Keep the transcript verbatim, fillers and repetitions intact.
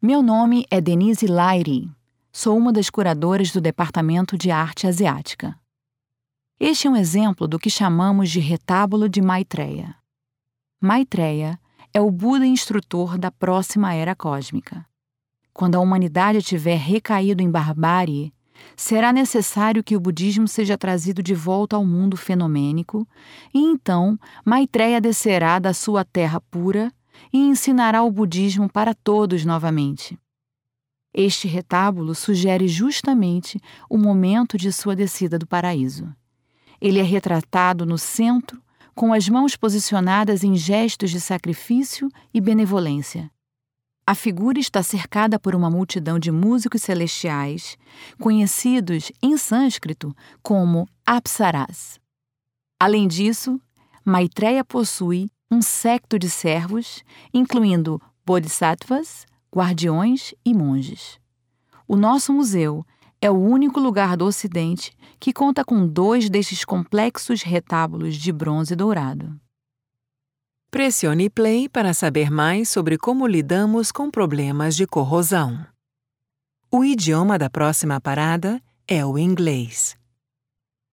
Meu nome é Denise Lairi. Sou uma das curadoras do Departamento de Arte Asiática. Este é um exemplo do que chamamos de retábulo de Maitreya. Maitreya é o Buda instrutor da próxima era cósmica. Quando a humanidade tiver recaído em barbárie, será necessário que o budismo seja trazido de volta ao mundo fenomênico, e então Maitreya descerá da sua terra pura e ensinará o budismo para todos novamente. Este retábulo sugere justamente o momento de sua descida do paraíso. Ele é retratado no centro, com as mãos posicionadas em gestos de sacrifício e benevolência. A figura está cercada por uma multidão de músicos celestiais, conhecidos em sânscrito como apsaras. Além disso, Maitreya possui um séquito de servos, incluindo bodhisattvas, guardiões e monges. O nosso museu é o único lugar do Ocidente que conta com dois destes complexos retábulos de bronze dourado. Pressione play para saber mais sobre como lidamos com problemas de corrosão. O idioma da próxima parada é o inglês.